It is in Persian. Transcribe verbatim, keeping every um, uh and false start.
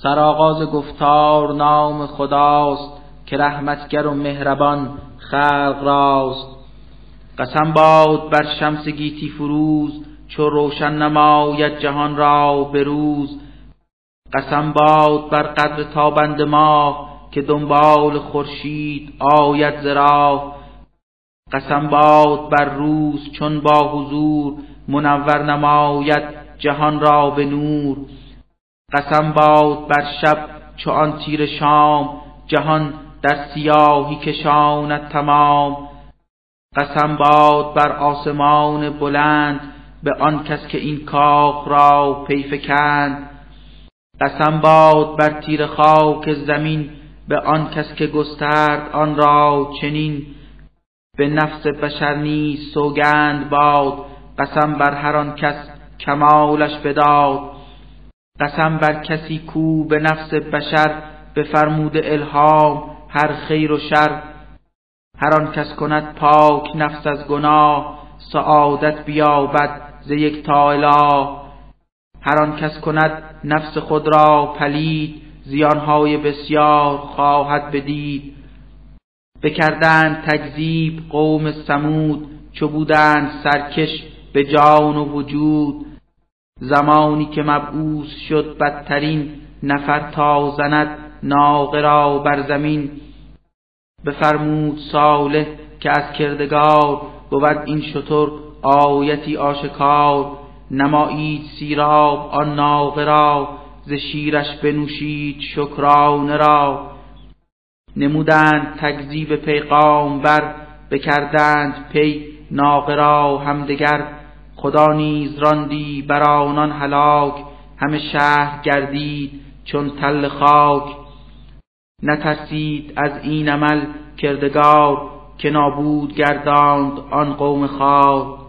سرآغاز گفتار نام خداست، که رحمتگر و مهربان خلق راست. قسم باد بر شمس گیتی فروز، چو روشن نماید جهان را به روز. قسم باد بر قدر تابنده ماه، که دنبال خورشید آید ز راه. قسم باد بر روز چون با حضور، منور نماید جهان را به نور. قسم باد بر شب چو آن تیره شام، جهان در سیاهی کشاند تمام. قسم باد بر آسمان بلند، به آن کس که این کاخ را پی فکند. قسم باد بر تیره خاک زمین، به آن کس که گسترد آن را چنین. به نفس بشر نیز سوگند باد، قسم بر هر آن کس کمالش بداد. قسم بر کسی کو به نفس بشر، بفرموده الهام هر خیر و شر. هر آن کس کند پاک نفس از گناه، سعادت بیابد ز یکتا اله. هر آن کس کند نفس خود را پلید، زیانهای بسیار خواهد بدید. بکردند تکذیب قوم ثمود، چو بودند سرکش به جان و وجود. زمانی که مبعوث شد بدترین نفر، تا زند ناقه را بر زمین. بفرمود صالح که از کردگار، بود این شتر آیتی آشکار. نمایید سیراب آن ناقه را، ز شیرش بنوشید شکرانه را. نمودند تکذیب پیغامبر، بکردند پی ناقه را همدگر. خدا نیز راندی بر آنان هلاک، همه شهر گردید چون تل خاک. نترسید از این عمل کردگار، که نابود گرداند آن قوم خوار.